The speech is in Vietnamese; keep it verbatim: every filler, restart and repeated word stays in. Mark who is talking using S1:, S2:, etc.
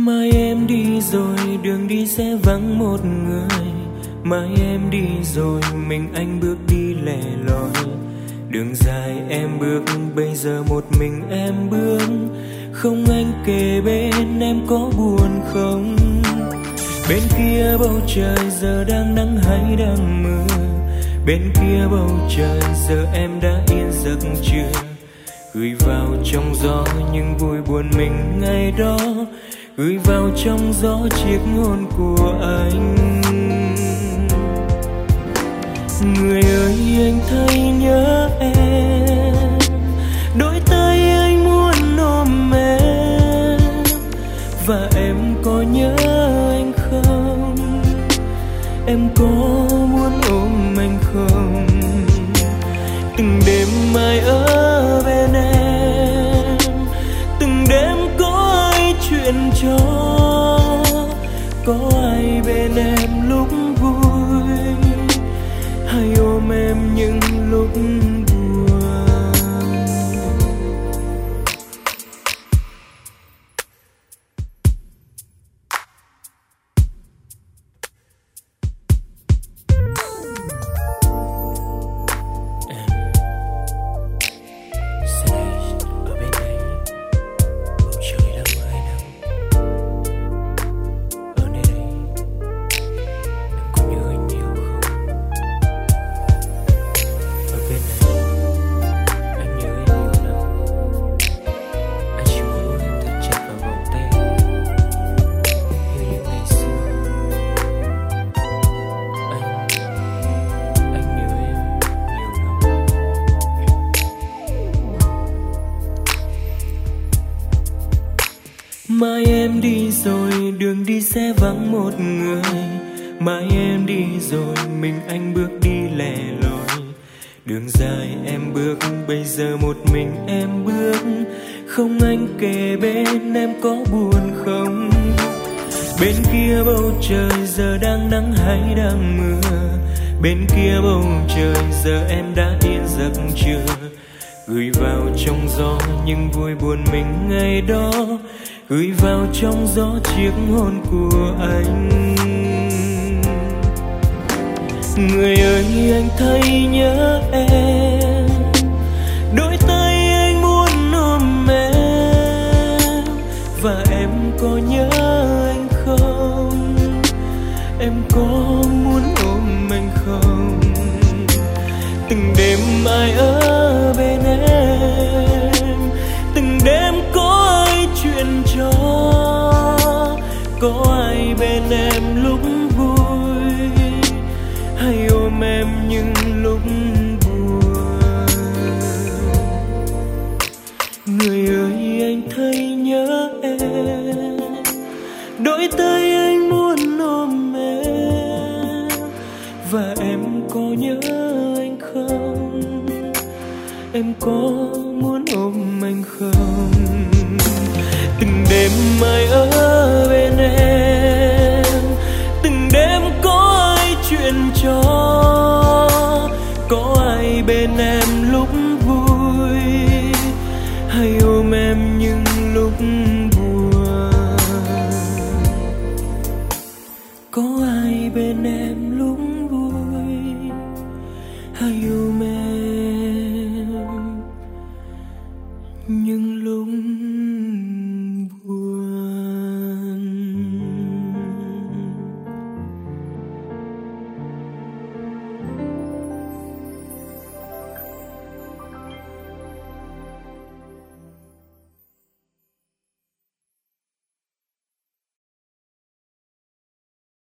S1: Mai em đi rồi, đường đi sẽ vắng một người. Mai em đi rồi, mình anh bước đi lẻ loi. Đường dài em bước, bây giờ một mình em bước. Không anh kề bên, em có buồn không? Bên kia bầu trời giờ đang nắng hay đang mưa? Bên kia bầu trời giờ em đã yên giấc chưa? Gửi vào trong gió những vui buồn mình ngày đó, gửi vào trong gió chiếc hôn của anh. Người ơi anh thấy nhớ em, đôi tay anh muốn ôm em. Và em có nhớ anh không? Em có muốn ôm anh không? Từng đêm mai ở bên em, từng đêm có ai chuyện cho, có ai bên em lúc vui, hay ôm em những lúc buồn. Mai em đi rồi, đường đi sẽ vắng một người. Mai em đi rồi, mình anh bước đi lẻ loi. Đường dài em bước, bây giờ một mình em bước. Không anh kề bên, em có buồn không? Bên kia bầu trời giờ đang nắng hay đang mưa? Bên kia bầu trời giờ em đã yên giấc chưa? Gửi vào trong gió những vui buồn mình ngày đó, gửi vào trong gió chiếc hôn của anh. Người ơi anh thấy nhớ em, đôi tay anh muốn ôm em. Và em có nhớ anh không? Em có muốn ôm anh không? Từng đêm ai ở bên em, từng đêm có ai chuyện cho, có ai bên em lúc vui, hay ôm em những lúc buồn. Người ơi anh thấy nhớ em, đôi tay anh muốn ôm em. Và em có nhớ anh không? Em có muốn ôm anh không? Từng đêm mai ở bên em, từng đêm có ai chuyện cho, có ai bên em lúc vui, hay ôm em những lúc buồn.